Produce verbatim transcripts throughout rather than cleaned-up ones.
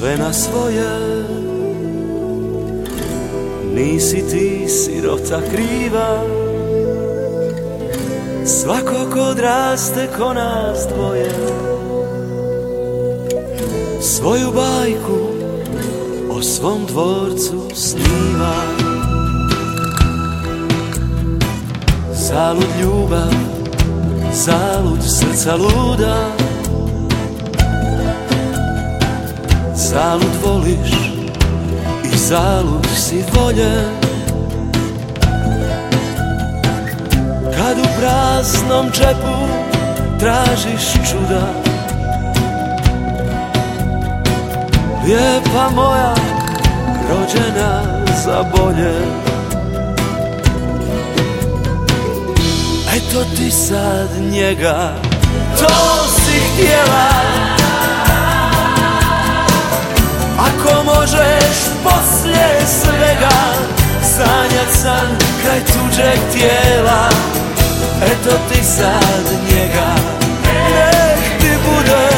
sve na svoje. Nisi ti sirota kriva, svako ko odraste ko nas dvoje, svoju bajku o svom dvorcu sniva. Zalud ljubav, zalud srca luda, zalud voliš i zalud si voljen. Kad u praznom džepu tražiš čuda, lijepa moja, rođena za bolje. Eto ti sad njega, to si htjela. Ako možeš poslije svega sanjat san kraj tuđeg tijela, eto ti sad njega, nek ti bude.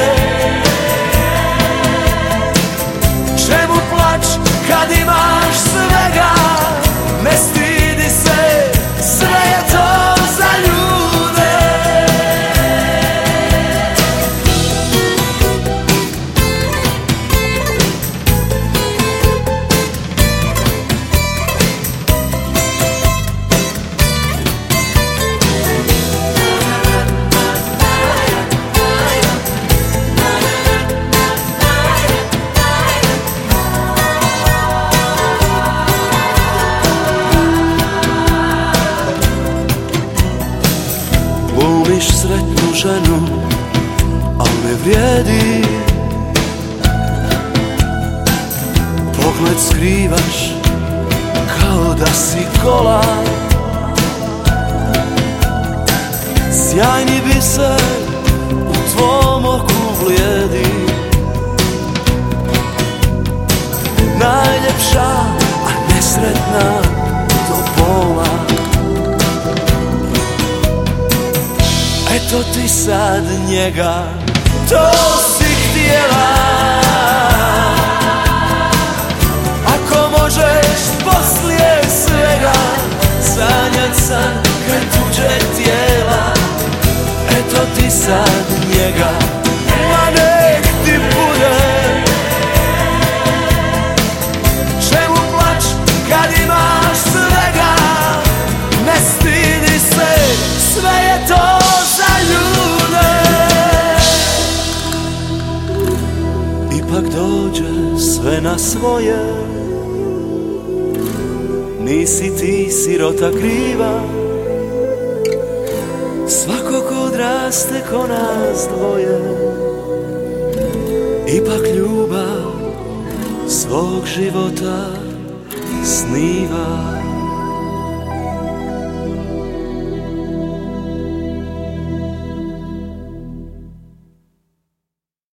Čemu plać kad imaš svega, ne stidi se, sve je to za ljude. Glumiš sretnu ženu, al ne vrijedi. Pogled skrivaš kao da si gola. Sjajni biser u tvom oku vlijedi. Najljepša, a nesretna do bola. Eto ti sad njega, to si htjela. Ako možeš poslije svega sanjat san kraj tuđeg tijela, eto ti sad njega, ma nek ti bude. Čemu plać kad imaš svega, ne stidi se, sve je to za ljude. Ipak dođe sve na svoje, nisi ti sirota kriva, svako ko odraste ko nas dvoje, ipak ljubav svog života sniva.